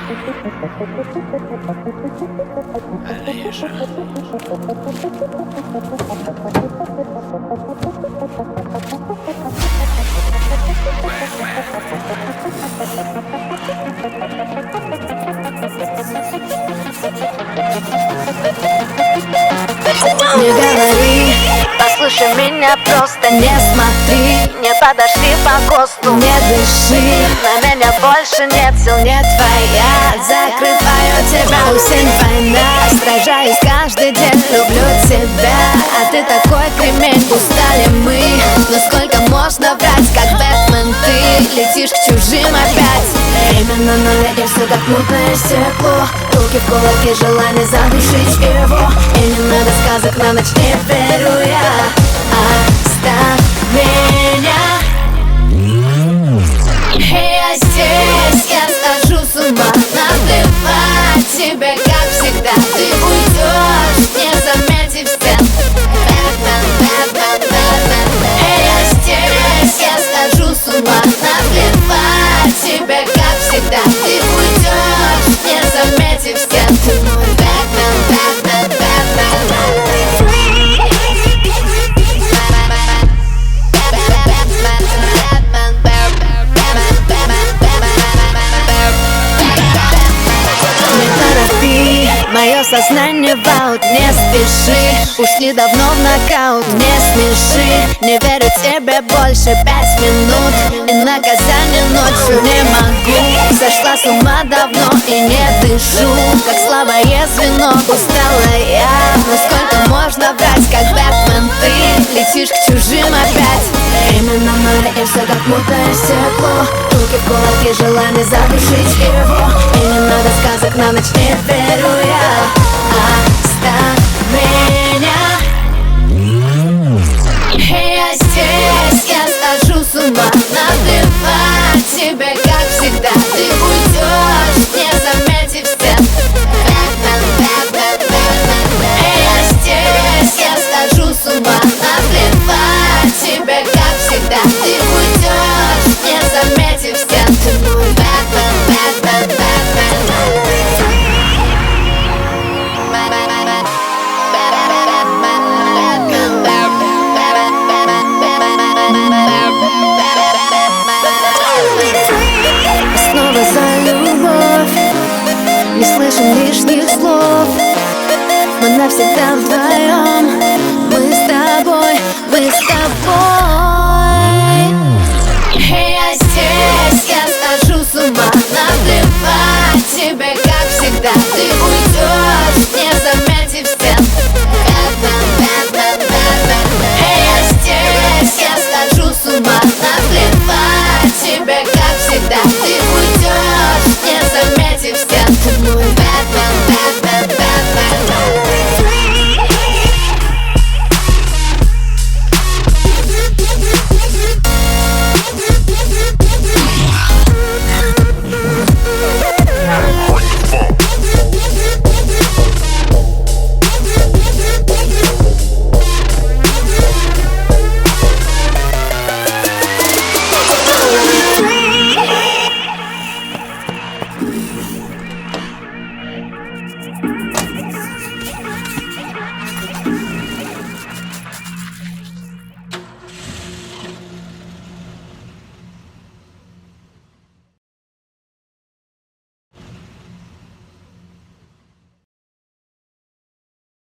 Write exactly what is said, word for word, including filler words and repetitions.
Не говори, послушай меня, просто не смотри, не подошли по ГОСТу, не дыши. На меня больше нет сил, не твоя. Закрываю тебя, осень, война. Сражаюсь каждый день, люблю тебя. А ты такой кремень, устали мы. Но сколько можно врать, как Бэтмен, ты летишь к чужим опять. Время на ноль, и все так мутное стекло. Руки в кулаки, желание задушить его. И не надо сказок на ночь, не верю я. Оставь меня. Я здесь, я схожу с ума. Наплевать тебе, как всегда. Ты уйдешь, не заметив стен. Бэтмен, Бэтмен, Бэтмен. Я здесь, я схожу с ума. Наплевать тебе, как всегда. Ты уйдешь, не заметив стен. Ты мой Бэтмен, Бэтмен, Бэтмен. Мое сознание в аут, не спеши. Ушли давно в нокаут, не смеши. Не верю тебе больше пять минут. И наказание ночью не могу. Сошла с ума давно и не дышу. Как слабое звено, устала я. Но сколько можно врать, как Бэтмен, ты летишь к чужим опять. Время на море, и все как мутное стекло. Руки в кулаки, желание задушить его. И не надо сказок на ночь, не верю я. Оставь меня. Я здесь, я схожу с ума. Наплевать тебе, как всегда. Ты уйдешь, не заметив стен. Бэтмен, Бэтмен, Бэтмен. Я здесь, я схожу с ума. Наплевать тебе, как всегда. Ты уйдешь, не заметив стен. Ты мой Бэтмен, Бэтмен, Бэтмен. Снова за любовь, не слышим лишних слов. Мы навсегда вдвоем.